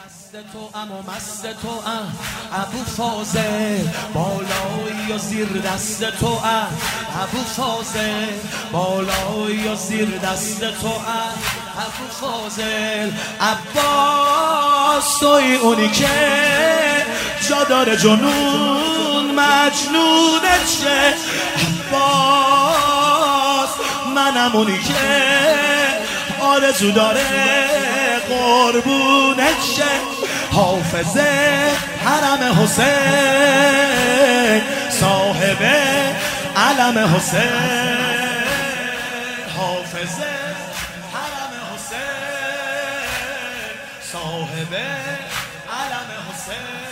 مست تو مست تو ابو فاضل، بالایی و زیر دست تو ابو فاضل، بالایی و زیر دست تو ابو فاضل. عباس توی اونی که جا داره جنون مجنونه چه. عباس منم اونی که آرزو داره قربونت شه. حافظ حرم حسین، صاحب علم حسین. حافظ حرم حسین، صاحب علم حسین.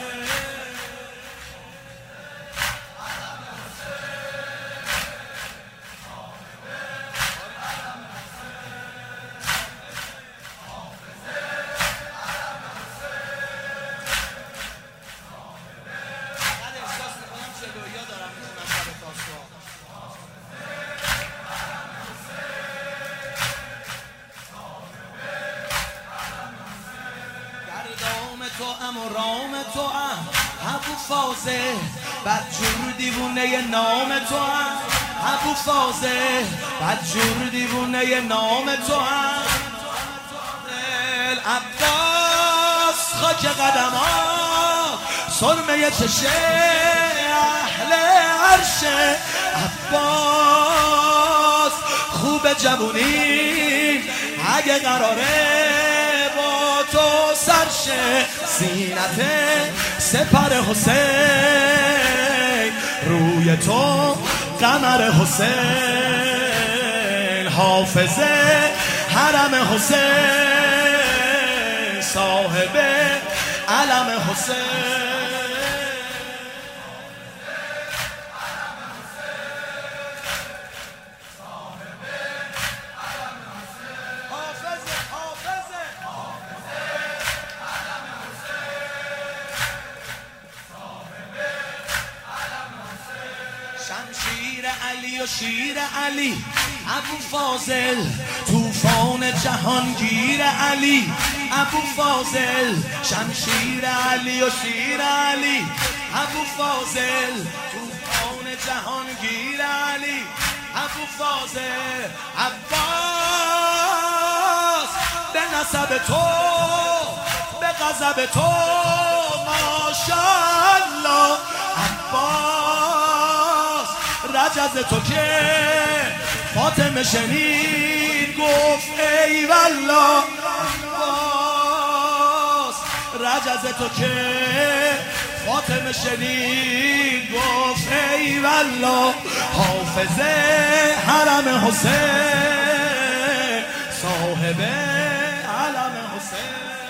تو و رام تو ابو فاضل، بدجور دیوونه نام تو ابو فاضل، بدجور دیوونه نام تو عباس. خاک قدمات سرمه چشه اهل عرشه. عباس خوب جوونی اگه قراره تو سرشه. زینت سپر حسین، روی تو قمر حسین. حافظ حرم حسین، صاحب علم حسین. شمشیر علی و شیر علی ابو فاضل، طوفان جهانگیر علی ابو فاضل. شمشیر علی و شیر علی ابو فاضل، طوفان جهانگیر علی ابو فاضل. عباس به نسب تو به غضب تو ماشاءالله. عباس رجز تو که فاطمه شنید گفت ای والله. عباس رجز تو که فاطمه شنید گفت ای والله. حافظ حرم حسین، صاحب علم حسین.